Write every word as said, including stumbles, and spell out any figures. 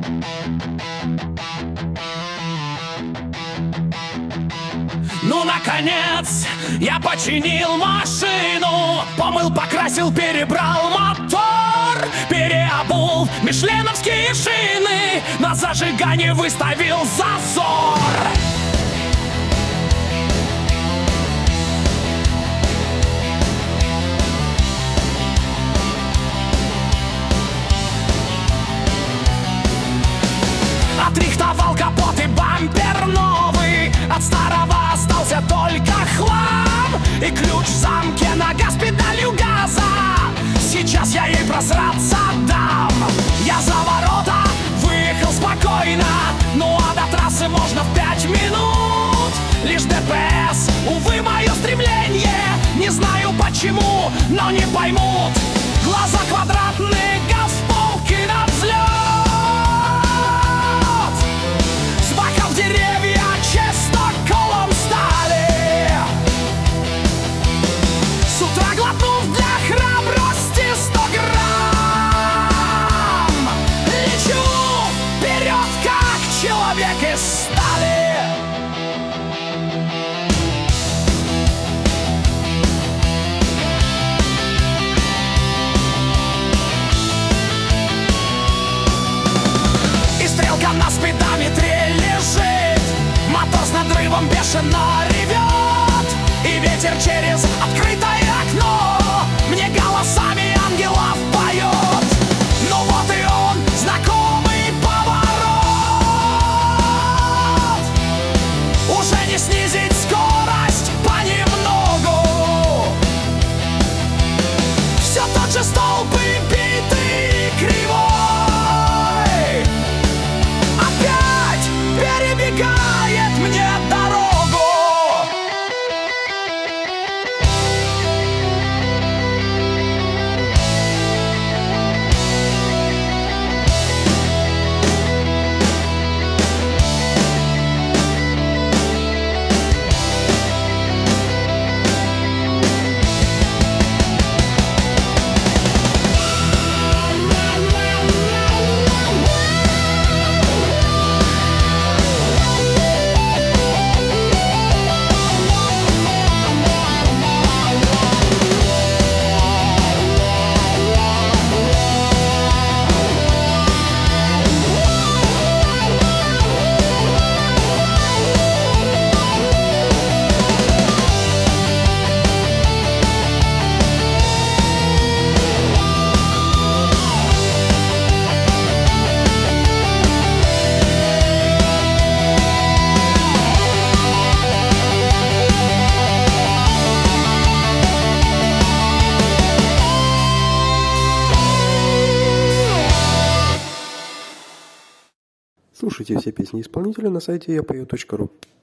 Ну, наконец, я починил машину, помыл, покрасил, перебрал мотор, переобул мишленовские шины, на зажигание выставил зазор. Отрихтовал капот и бампер новый, от старого остался только хлам. И ключ в замке на газ, педалью газа, сейчас я ей просраться дам. Я за ворота выехал спокойно, ну а до трассы можно в пять минут. Лишь ДПС, увы, мое стремление, не знаю почему, но не поймут. Глаза квадратные, газ в полки на взлет. Деревья чистоколом стали. С утра глотнув для храбрости сто грамм, лечу вперед, как человек из стали. И стрелка на спидометре лежит, мотор с надрывом бешено ревет, и ветер через открытое окно мне голосами ангелов поет. Ну вот и он, знакомый поворот. Уже не снизить скорость понемногу. Все тот же столб и битый кривой опять перебегает мне дорогу. Слушайте все песни исполнителя на сайте я пою точка ру.